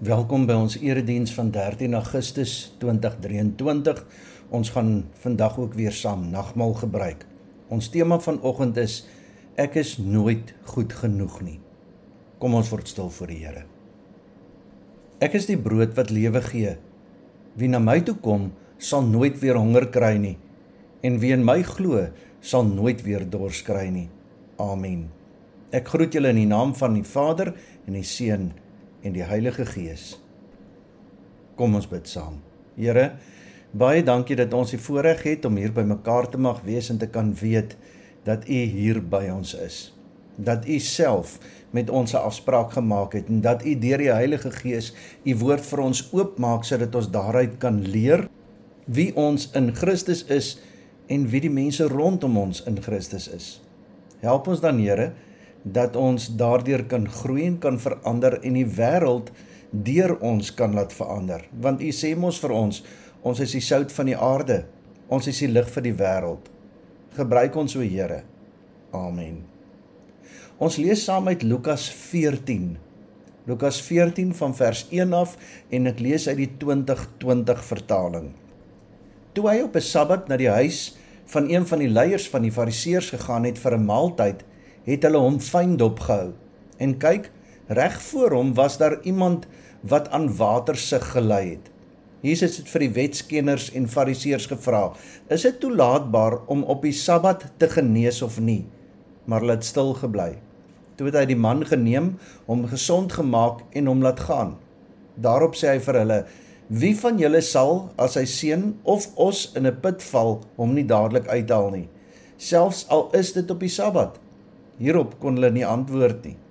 Welkom by ons erediens van 13 Augustus 2023. Ons gaan vandag ook weer saam nagmaal gebruik. Ons tema vanoggend is, ek is nooit goed genoeg nie. Kom ons word stil voor die Here. Ek is die brood wat lewe gee. Wie na my toe kom, sal nooit weer honger kry nie. En wie in my glo, sal nooit weer dors kry nie. Amen. Ek groet julle in die naam van die Vader en die Seun en die Heilige Gees. Kom ons bid saam. Here, baie dankie dat ons die voorreg het om hier by mekaar te mag wees en te kan weet dat U hier by ons is. Dat U self met ons 'n afspraak gemaak het en dat U deur die Heilige Gees U woord vir ons oopmaak sodat ons daaruit kan leer wie ons in Christus is en wie die mense rondom ons in Christus is. Help ons dan, Here, dat ons daardeur kan groei en kan verander en die wêreld deur ons kan laat verander. Want U sê mos vir ons is die sout van die aarde, ons is die lig vir die wêreld. Gebruik ons, o Here. Amen. Ons lees saam uit Lukas 14. Lukas 14 van vers 1 af en ek lees uit die 2020 vertaling. Toe hy op 'n Sabbat na die huis van een van die leiers van die Fariseërs gegaan het vir 'n maaltyd, het hulle hom fyn dopgehou. En kyk, reg voor hom was daar iemand wat aan watersug gely het. Jesus het vir die wetskenners en Fariseërs gevra, is dit toelaatbaar om op die Sabbat te genees of nie? Maar hulle het stil gebly. Toe het hy die man geneem, hom gesond gemaak en hom laat gaan. Daarop sê hy vir hulle, wie van julle sal, as sy seun of os in 'n put val, hom nie dadelik uithaal nie, selfs al is dit op die Sabbat? Hierop kon hulle nie antwoord nie.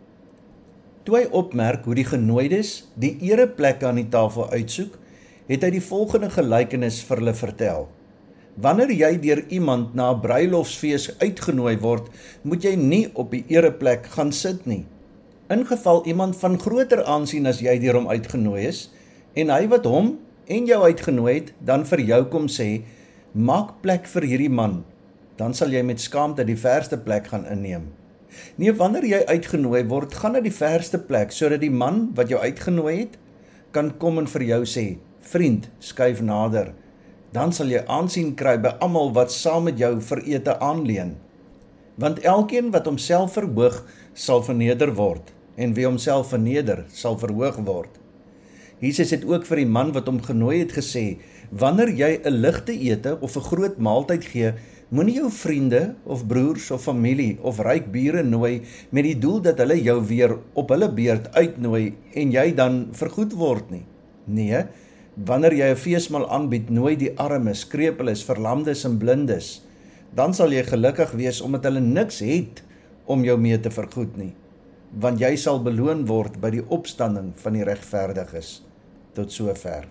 Toe hy opmerk hoe die genooides die ereplekke aan die tafel uitsoek, het hy die volgende gelykenis vir hulle vertel. Wanneer jy deur iemand na 'n bruilofsfees uitgenooi word, moet jy nie op die ereplek gaan sit nie. Ingeval iemand van groter aansien as jy deur hom uitgenooi is, en hy wat hom en jou uitgenooi het, dan vir jou kom sê, maak plek vir hierdie man, dan sal jy met skaamte die verste plek gaan inneem. Nee, wanneer jy uitgenooi word, gaan na die verste plek, sodat die man wat jou uitgenooi het, kan kom en vir jou sê, vriend, skuif nader. Dan sal jy aansien kry by almal wat saam met jou vir ete aanleen. Want elkeen wat homself verhoog, sal verneder word, en wie homself verneder, sal verhoog word. Jesus het ook vir die man wat hom genooi het gesê, wanneer jy 'n ligte ete of 'n groot maaltyd gee, moenie jou vriende of broers of familie of ryk bure nooi met die doel dat hulle jou weer op hulle beurt uitnooi en jy dan vergoed word nie. Nee, wanneer jy 'n feesmaal aanbied, nooi die armes, krepeles, verlamdes en blindes. Dan sal jy gelukkig wees omdat hulle niks het om jou mee te vergoed nie, want jy sal beloon word by die opstanding van die regverdiges. Tot sover.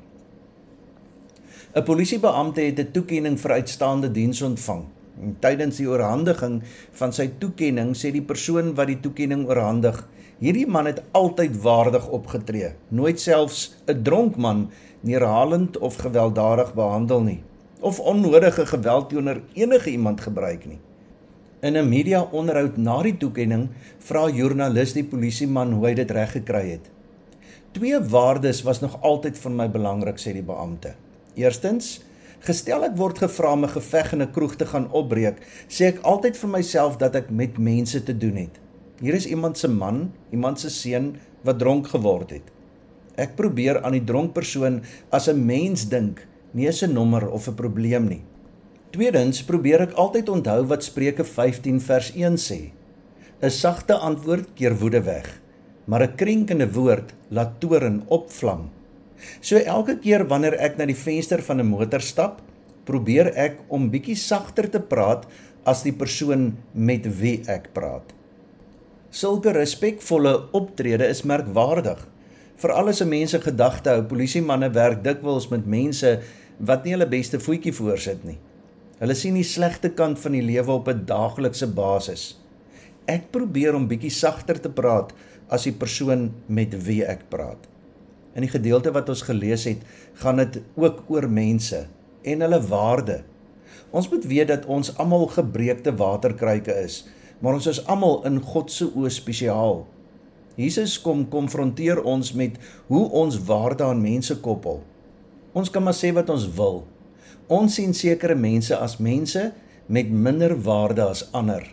'n Polisiebeampte het 'n toekenning vir uitstaande diens ontvang. En tydens die oorhandiging van sy toekenning sê die persoon wat die toekenning oorhandig, hierdie man het altyd waardig opgetree, nooit selfs 'n dronk man neerhalend of gewelddadig behandel nie, of onnodige geweld teenoor enige iemand gebruik nie. In 'n media-onderhoud na die toekenning vra joernalis die polisieman hoe hy dit reg gekry het. 2 waardes was nog altyd vir my belangrik, sê die beampte. Eerstens, gestel ek word gevra om 'n geveg in 'n kroeg te gaan opbreek, sê ek altyd vir myself dat ek met mense te doen het. Hier is iemand se man, iemand se seun wat dronk geword het. Ek probeer aan die dronk persoon as 'n mens dink, nie as 'n nommer of 'n probleem nie. Tweedens, probeer ek altyd onthou wat Spreuke 15 vers 1 sê. 'n Sagte antwoord keer woede weg, maar 'n krenkende woord laat toorn opvlam. So elke keer wanneer ek na die venster van 'n motor stap, probeer ek om bietjie sagter te praat as die persoon met wie ek praat. Sulke respekvolle optrede is merkwaardig. Veral as 'n mens in gedagte hou, polisiemanne werk dikwels met mense wat nie hulle beste voetjie voorsit nie. Hulle sien die slegte kant van die lewe op 'n daaglikse basis. Ek probeer om bietjie sagter te praat as die persoon met wie ek praat. In die gedeelte wat ons gelees het, gaan dit ook oor mense en hulle waarde. Ons moet weet dat ons almal gebreekte waterkruike is, maar ons is almal in God se oë spesiaal. Jesus kom konfronteer ons met hoe ons waarde aan mense koppel. Ons kan maar sê wat ons wil. Ons sien sekere mense as mense met minder waarde as ander.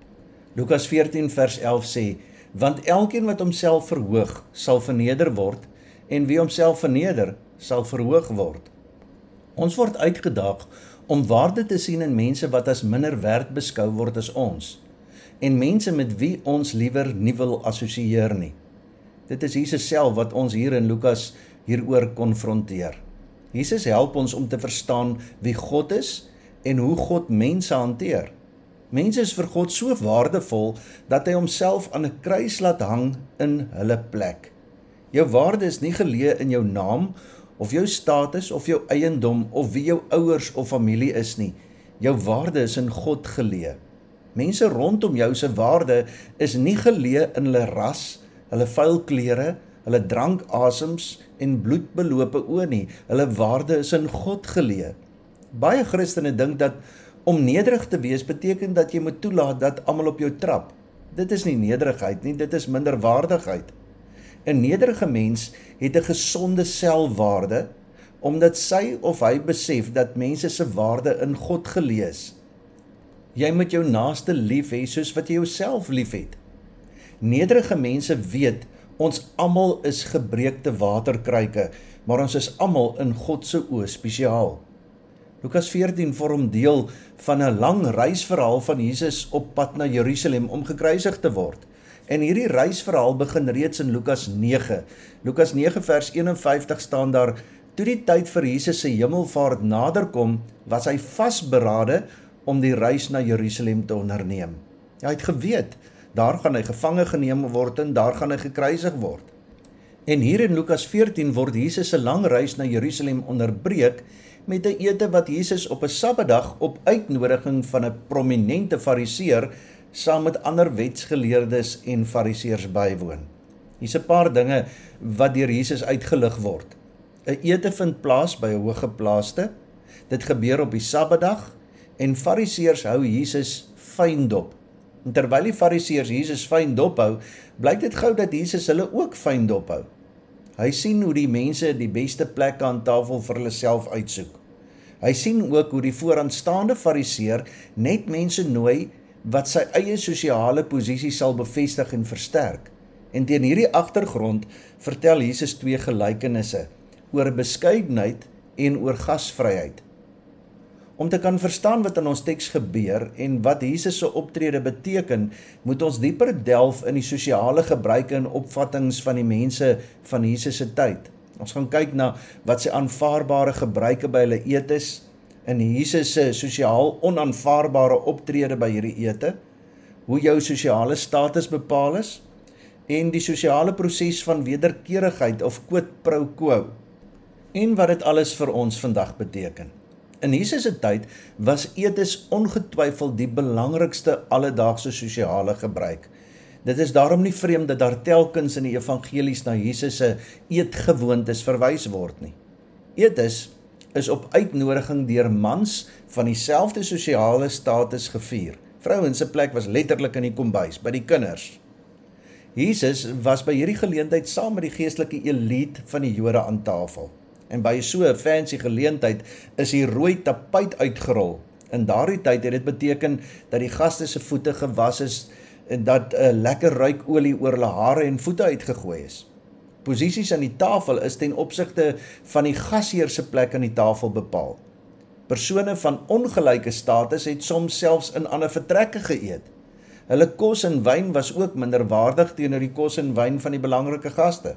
Lukas 14 vers 11 sê, want elkeen wat homself verhoog, sal verneder word, en wie homself verneder, sal verhoog word. Ons word uitgedaag om waarde te sien in mense wat as minder werd beskou word as ons, en mense met wie ons liewer nie wil assosieer nie. Dit is Jesus self wat ons hier in Lukas hieroor konfronteer. Jesus help ons om te verstaan wie God is en hoe God mense hanteer. Mense is vir God so waardevol dat hy homself aan 'n kruis laat hang in hulle plek. Jou waarde is nie geleë in jou naam of jou status of jou eiendom of wie jou ouers of familie is nie. Jou waarde is in God geleë. Mense rondom jou se waarde is nie geleë in hulle ras, hulle vuil klere, hulle drankasems en bloedbelope oë nie. Hulle waarde is in God geleë. Baie Christene dink dat om nederig te wees beteken dat jy moet toelaat dat almal op jou trap. Dit is nie nederigheid nie, dit is minderwaardigheid. 'n Nederige mens het 'n gesonde selfwaarde, omdat sy of hy besef dat mense se waarde in God geleë is. Jy moet jou naaste lief hê soos wat jy jouself liefhet. Nederige mense weet, ons almal is gebreekte waterkruike, maar ons is almal in God se oë spesiaal. Lukas 14 vorm deel van 'n lang reisverhaal van Jesus op pad na Jerusalem om gekruisig te word. En hierdie reisverhaal begin reeds in Lukas 9. Lukas 9 vers 51 staan daar, toe die tyd vir Jesus se hemelvaart naderkom, was hy vasberade om die reis na Jerusalem te onderneem. Hy het geweet, daar gaan hy gevange geneem word en daar gaan hy gekruisig word. En hier in Lukas 14 word Jesus se lang reis na Jerusalem onderbreek met 'n ete wat Jesus op 'n Sabbatdag op uitnodiging van 'n prominente fariseer saam met ander wetsgeleerdes en fariseërs bywoon. Hier's 'n paar dinge wat deur Jesus uitgelig word. 'n Ete vind plaas by 'n hooggeplaaste, dit gebeur op die Sabbatdag en fariseërs hou Jesus fyn dop. En terwyl die fariseërs Jesus fyn dop hou, blyk dit gou dat Jesus hulle ook fyn dop hou. Hy sien hoe die mense die beste plekke aan tafel vir hulle self uitsoek. Hy sien ook hoe die vooraanstaande fariseer net mense nooi wat sy eie sosiale posisie sal bevestig en versterk. En teen hierdie agtergrond vertel Jesus twee gelykenisse oor beskeidenheid en oor gasvryheid. Om te kan verstaan wat in ons teks gebeur en wat Jesus se optrede beteken, moet ons dieper delf in die sosiale gebruike en opvattings van die mense van Jesus se tyd. Ons gaan kyk na wat sy aanvaarbare gebruike by hulle etes, in Jesus se sosiaal onaanvaarbare optrede by hierdie ete, hoe jou sosiale status bepaal is, en die sosiale proses van wederkerigheid of quid pro quo, en wat dit alles vir ons vandag beteken. In Jesus se tyd was etes ongetwyfeld die belangrikste alledaagse sosiale gebruik. Dit is daarom nie vreemd dat daar telkens in die evangelies na Jesus se eetgewoontes verwys word nie. Etes is op uitnodiging deur mans van dieselfde sosiale status gevier. Vrouens se plek was letterlik in die kombuis, by die kinders. Jesus was by hierdie geleentheid saam met die geestelike elite van die Jode aan tafel. En by so 'n fancy geleentheid is die rooi tapuit uitgerol. In daardie tyd het dit beteken dat die gaste se voete gewas is en dat 'n lekker ruikolie oor hulle hare en voete uitgegooi is. Posisies aan die tafel is ten opsigte van die gasheer se plek aan die tafel bepaal. Persone van ongelyke status het soms selfs in ander vertrekke geëet. Hulle kos en wyn was ook minderwaardig teenoor die kos en wyn van die belangrike gaste.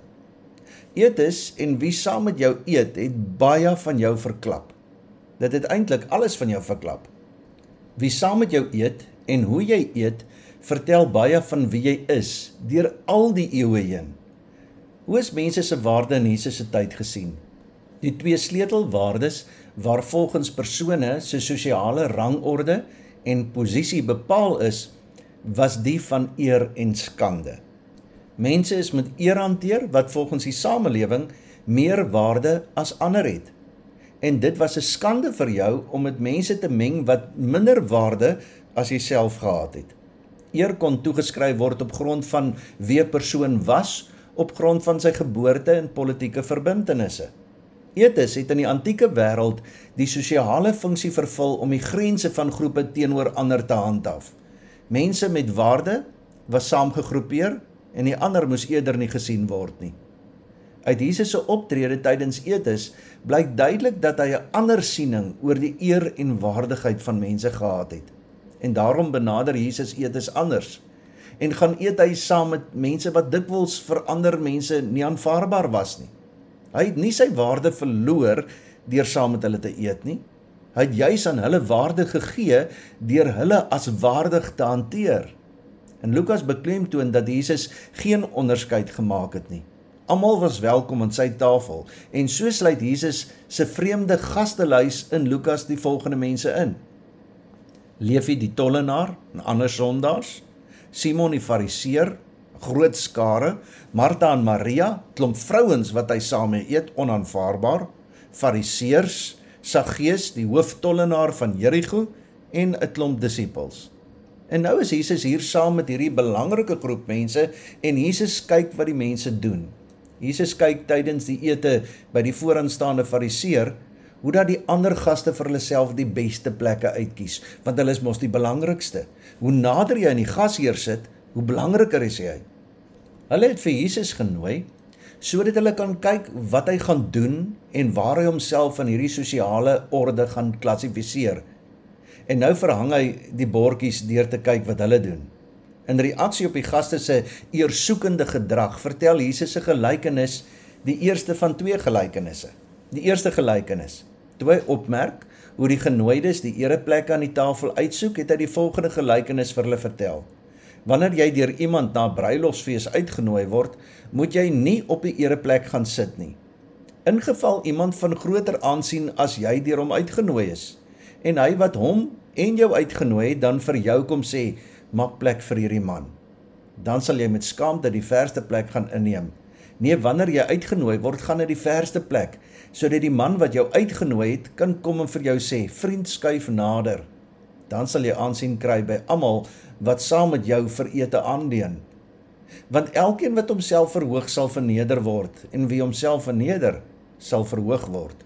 Etes en wie saam met jou eet, het baie van jou verklap. Dit het eintlik alles van jou verklap. Wie saam met jou eet en hoe jy eet, vertel baie van wie jy is, deur al die eeue heen. Hoe is mense se waarde in Jesus se tyd gesien? Die twee sleutelwaardes waar volgens persone se sosiale rangorde en posisie bepaal is, was die van eer en skande. Mense is met eer hanteer wat volgens die samelewing meer waarde as ander het. En dit was 'n skande vir jou om met mense te meng wat minder waarde as jouself gehad het. Eer kon toegeskryf word op grond van wie 'n persoon was, op grond van sy geboorte en politieke verbintenisse. Etes het in die antieke wêreld die sosiale funksie vervul om die grense van groepe teenoor ander te handhaaf. Mense met waarde was saamgegroepeer en die ander moes eerder nie gesien word nie. Uit Jesus se optrede tydens etes blyk duidelik dat hy 'n ander siening oor die eer en waardigheid van mense gehad het. En daarom benader Jesus etes anders en gaan eet hy saam met mense wat dikwels vir ander mense nie aanvaarbaar was nie. Hy het nie sy waarde verloor deur saam met hulle te eet nie. Hy het juis aan hulle waarde gegee deur hulle as waardig te hanteer. En Lukas beklemtoon dat Jesus geen onderskeid gemaak het nie. Almal was welkom aan sy tafel en so sluit Jesus se vreemde gastelys in Lukas die volgende mense in: Levi die tollenaar en ander sondaars, Simon die fariseer, groot skare, Martha en Maria, klomp vrouens wat hy saam mee eet, onaanvaarbaar, fariseërs, Saggeus die hooftollenaar van Jerigo en 'n klomp disippels. En nou is Jesus hier saam met hierdie belangrike groep mense en Jesus kyk wat die mense doen. Jesus kyk tydens die ete by die vooraanstaande fariseer hoe dat die ander gaste vir hulle self die beste plekke uitkies, want hulle is mos die belangrikste. Hoe nader jy aan die gasheer sit, hoe belangriker is hy. Hulle het vir Jesus genooi, sodat hulle kan kyk wat hy gaan doen en waar hy homself in hierdie sosiale orde gaan klassifiseer. En nou verhang hy die bordjies deur te kyk wat hulle doen. In reaksie op die gaste se eersoekende gedrag, vertel Jesus 'n gelykenis, die eerste van 2 gelykenisse. Die eerste gelykenis, toe hy opmerk hoe die genooides die ereplekke aan die tafel uitsoek, het hy die volgende gelykenis vir hulle vertel. Wanneer jy deur iemand na 'n bruilofsfees uitgenooi word, moet jy nie op die ereplek gaan sit nie. In geval iemand van groter aansien as jy deur hom uitgenooi is, en hy wat hom en jou uitgenooi het, dan vir jou kom sê, maak plek vir hierdie man. Dan sal jy met skaamte die verste plek gaan inneem. Nee, wanneer jy uitgenooi word, gaan na die verste plek, sodat die man wat jou uitgenooi het, kan kom en vir jou sê, vriend, skuif nader. Dan sal jy aansien kry by almal wat saam met jou vir ete aandien. Want elkeen wat homself verhoog sal verneder word, en wie homself verneder, sal verhoog word.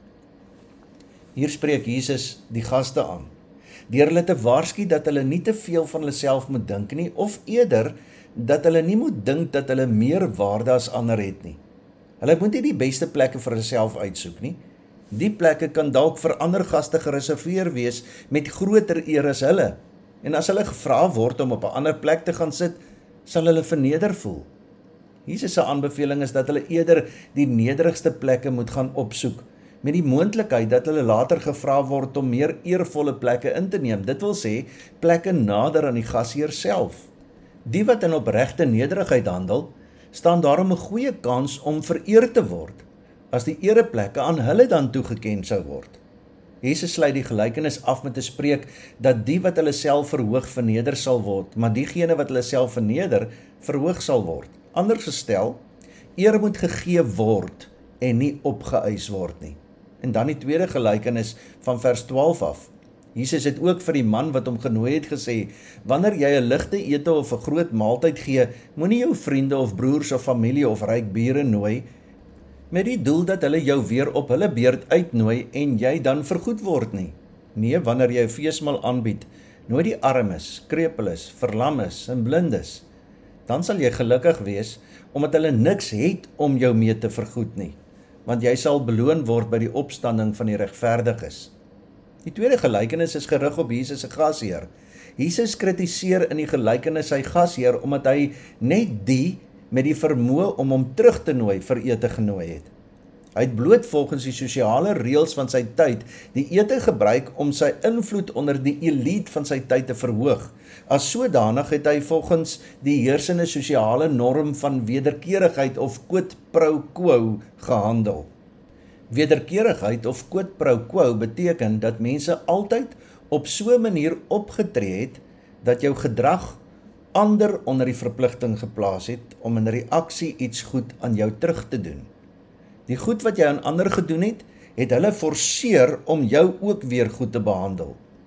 Hier spreek Jesus die gaste aan, deur hulle te waarsku dat hulle nie te veel van hulle self moet dink nie, of eerder, dat hulle nie moet dink dat hulle meer waarde as ander het nie. Hulle moet nie die beste plekke vir hulself uitsoek nie. Die plekke kan dalk vir ander gaste gereserveer wees met groter eer as hulle. En as hulle gevra word om op 'n ander plek te gaan sit, sal hulle verneder voel. Jesus se aanbeveling is dat hulle eerder die nederigste plekke moet gaan opsoek, met die moontlikheid dat hulle later gevra word om meer eervolle plekke in te neem. Dit wil sê, plekke nader aan die gasheer self. Die wat in opregte nederigheid handel, staan daarom 'n goeie kans om vereer te word, as die ereplekke aan hulle dan toegeken sou word. Jesus sluit die gelykenis af met te spreek dat die wat hulle self verhoog verneder sal word, maar diegene wat hulle self verneder, verhoog sal word. Anders gestel, eer moet gegee word en nie opgeëis word nie. En dan die tweede gelykenis van vers 12 af. Jesus het ook vir die man wat hom genooi het gesê, wanneer jy 'n ligte ete of 'n groot maaltyd gee, moenie jou vriende of broers of familie of ryk bure nooi, met die doel dat hulle jou weer op hulle beurt uitnooi en jy dan vergoed word nie. Nee, wanneer jy 'n feesmaal aanbied, nooi die armes, krepeles, verlammes en blindes. Dan sal jy gelukkig wees, omdat hulle niks het om jou mee te vergoed nie, want jy sal beloon word by die opstanding van die regverdiges. Die tweede gelykenis is gerig op Jesus se gasheer. Jesus kritiseer in die gelykenis sy gasheer omdat hy net die met die vermoë om hom terug te nooi vir ete genooi het. Hy het bloot volgens die sosiale reëls van sy tyd die ete gebruik om sy invloed onder die elite van sy tyd te verhoog. As sodanig het hy volgens die heersende sosiale norm van wederkerigheid of quid pro quo gehandel. Wederkerigheid of quid pro quo beteken dat mense altyd op so 'n manier opgetree het dat jou gedrag ander onder die verpligting geplaas het om in reaksie iets goed aan jou terug te doen. Die goed wat jy aan ander gedoen het, het hulle forceer om jou ook weer goed te behandel.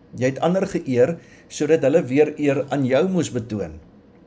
Jy het ander geëer, sodat hulle weer eer aan jou moes betoon.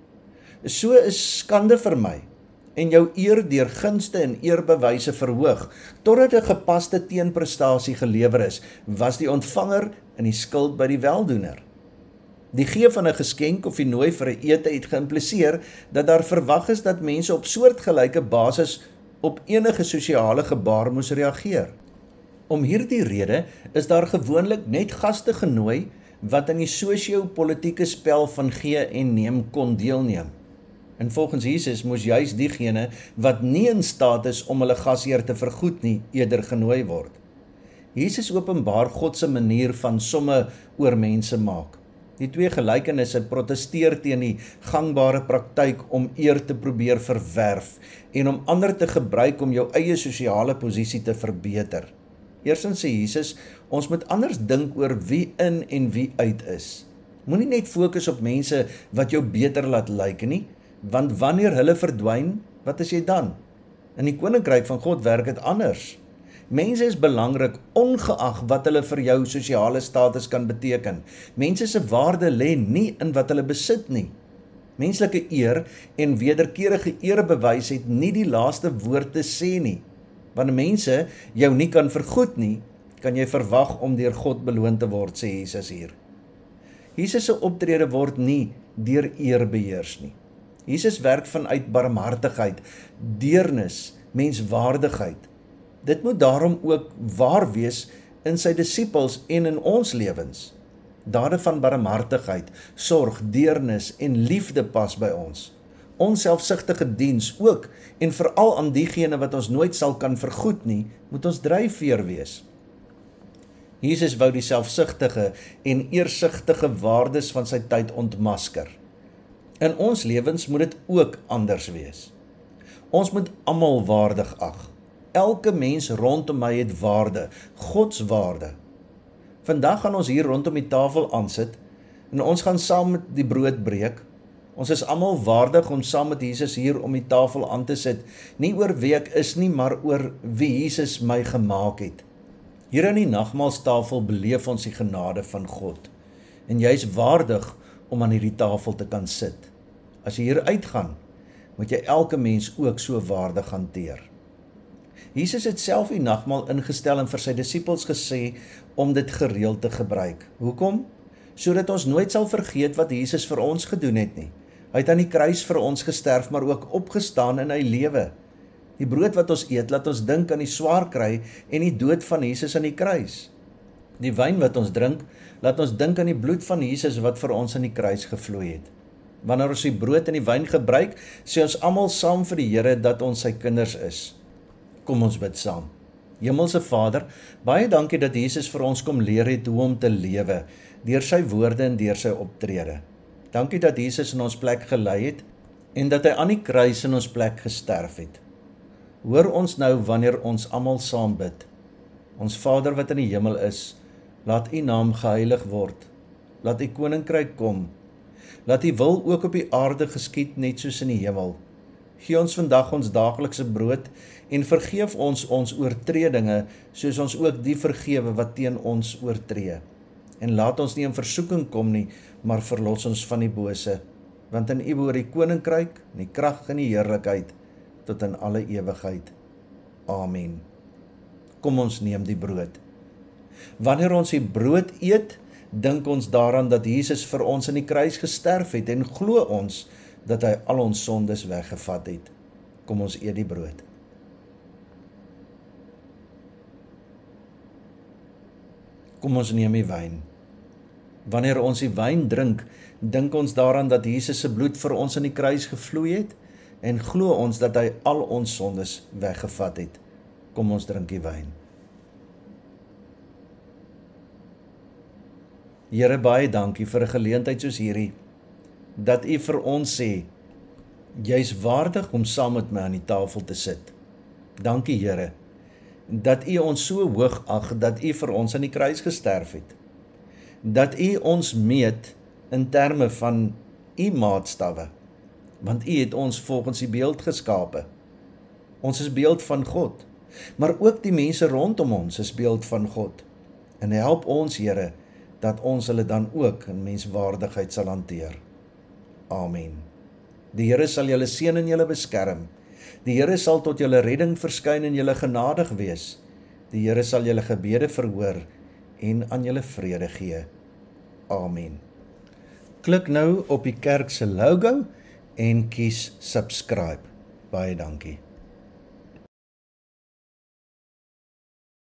So is skande vir my, en jou eer deur gunste en eerbewyse verhoog, totdat 'n gepaste teenprestasie gelewer is, was die ontvanger in die skuld by die weldoener. Die gee van 'n geskenk of die nooi vir 'n ete het geïmpliseer dat daar verwag is dat mense op soortgelyke basis op enige sosiale gebaar moes reageer. Om hierdie rede is daar gewoonlik net gaste genooi wat aan die sosio-politieke spel van gee en neem kon deelneem. En volgens Jesus moes juis diegene wat nie in staat is om hulle gasheer te vergoed nie, eerder genooi word. Jesus openbaar God se manier van somme oor mense maak. Die twee gelykenisse protesteer teen die gangbare praktyk om eer te probeer verwerf en om ander te gebruik om jou eie sosiale posisie te verbeter. Eerstens sê Jesus, ons moet anders dink oor wie in en wie uit is. Moenie net fokus op mense wat jou beter laat lyk nie, want wanneer hulle verdwyn, wat is jy dan? In die koninkryk van God werk dit anders. Mense is belangrik, ongeag wat hulle vir jou sosiale status kan beteken. Mense se waarde lê nie in wat hulle besit nie. Menslike eer en wederkerige eerbewys het nie die laaste woord te sê nie. Wanneer mense jou nie kan vergoed nie, kan jy verwag om deur God beloon te word, sê Jesus hier. Jesus se optrede word nie deur eer beheers nie. Jesus werk vanuit barmhartigheid, deernis, menswaardigheid. Dit moet daarom ook waar wees in sy disippels en in ons lewens. Dade van barmhartigheid, sorg, deernis en liefde pas by ons. Onselfsugtige diens ook en veral aan diegene wat ons nooit sal kan vergoed nie, moet ons dryfveer wees. Jesus wou die selfsugtige en eersugtige waardes van sy tyd ontmasker. In ons lewens moet dit ook anders wees. Ons moet almal waardig ag. Elke mens rondom my het waarde, Gods waarde. Vandag gaan ons hier rondom die tafel aansit en ons gaan saam met die brood breek. Ons is almal waardig om saam met Jesus hier om die tafel aan te sit, nie oor wie ek is nie, maar oor wie Jesus my gemaak het. Hier aan die nagmaalstafel beleef ons die genade van God, en jy is waardig om aan hierdie tafel te kan sit. As jy hier uitgaan, moet jy elke mens ook so waardig hanteer. Jesus het self die nagmaal ingestel en vir sy disippels gesê om dit gereeld te gebruik. Hoekom? Sodat ons nooit sal vergeet wat Jesus vir ons gedoen het nie. Hy het aan die kruis vir ons gesterf, maar ook opgestaan in hy lewe. Die brood wat ons eet, laat ons dink aan die swaar kry en die dood van Jesus aan die kruis. Die wyn wat ons drink, laat ons dink aan die bloed van Jesus wat vir ons aan die kruis gevloei het. Wanneer ons die brood en die wyn gebruik, sê ons almal saam vir die Here dat ons sy kinders is. Kom ons bid saam. Hemelse Vader, baie dankie dat Jesus vir ons kom leer het hoe om te lewe, deur sy woorde en deur sy optrede. Dankie dat Jesus in ons plek gelei het, en dat hy aan die kruis in ons plek gesterf het. Hoor ons nou wanneer ons almal saam bid. Ons Vader wat in die hemel is, laat u naam geheilig word. Laat u koninkryk kom. Laat u wil ook op die aarde geskied net soos in die hemel. Gee ons vandag ons daaglikse brood en vergeef ons oortredinge soos ons ook die vergewe wat teen ons oortree. En laat ons nie in versoeking kom nie, maar verlos ons van die bose. Want in u behoort die koninkryk, die krag en die heerlikheid tot in alle ewigheid. Amen. Kom ons neem die brood. Wanneer ons die brood eet, dink ons daaraan dat Jesus vir ons aan die kruis gesterf het en glo ons dat hy al ons sondes weggevat het. Kom ons eet die brood. Kom ons neem die wyn. Wanneer ons die wyn drink, dink ons daaraan dat Jesus se bloed vir ons aan die kruis gevloei het en glo ons dat hy al ons sondes weggevat het. Kom ons drink die wyn. Here, baie dankie vir 'n geleentheid soos hierdie, dat u vir ons sê, jy's waardig om saam met my aan die tafel te sit. Dankie Here, dat u ons so hoog ag, dat u vir ons aan die kruis gesterf het. Dat u ons meet in terme van u maatstawwe, want u het ons volgens die beeld geskape. Ons is beeld van God, maar ook die mense rondom ons is beeld van God. En help ons, Here, dat ons hulle dan ook in menswaardigheid sal hanteer. Amen. Die Here sal julle seën en julle beskerm. Die Here sal tot julle redding verskyn en julle genadig wees. Die Here sal julle gebede verhoor en aan julle vrede gee. Amen. Klik nou op die kerk se logo en kies subscribe. Baie dankie.